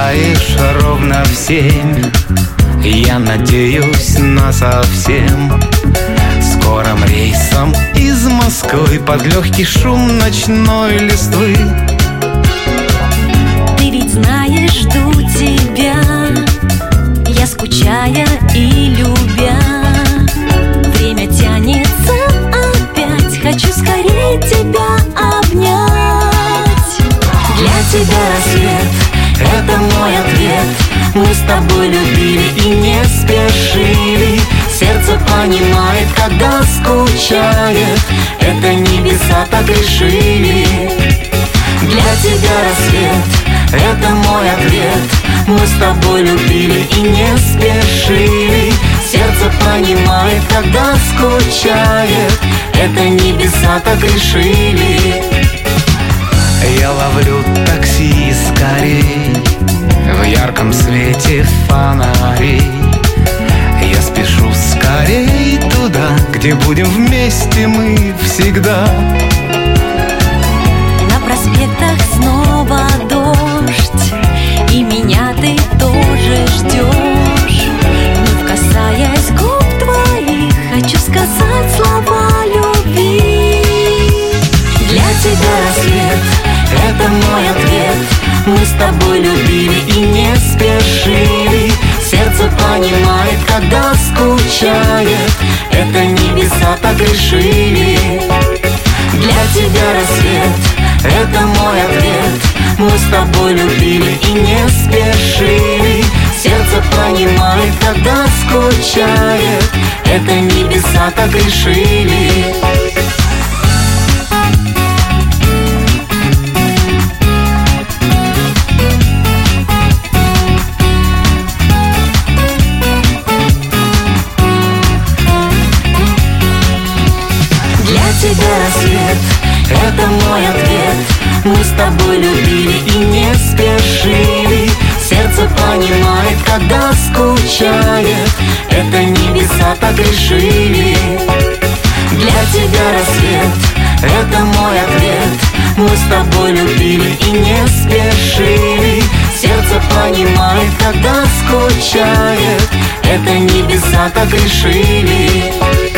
Улетаешь ровно в 7. Я надеюсь на совсем скорым рейсом из Москвы под легкий шум ночной листвы. Ты ведь знаешь, жду тебя, я скучая и любя. Время тянется опять, хочу скорее тебя обнять. Для тебя рассвет — это мой ответ. Мы с тобой любили и не спешили. Сердце понимает, когда скучает. Это небеса так решили. Для тебя рассвет — это мой ответ. Мы с тобой любили и не спешили. Сердце понимает, когда скучает. Это небеса так решили. Я ловлю такси скорей в ярком свете фонарей. Я спешу скорей туда, где будем вместе мы всегда. На проспектах снова дождь, и меня ты тоже ждешь. Вновь касаясь губ твоих, хочу сказать слова любви. Для тебя рассвет — это мой ответ. Мы с тобой любили и не спешили. Сердце понимает, когда скучает. Это небеса так решили. Для тебя рассвет — это мой ответ. Мы с тобой любили и не спешили. Сердце понимает, когда скучает. Это небеса так решили. Для тебя рассвет — это мой ответ. Мы с тобой любили и не спешили. Сердце понимает, когда скучает. Это небеса так решили. Для тебя рассвет — это мой ответ. Мы с тобой любили и не спешили. Сердце понимает, когда скучает. Это небеса так решили.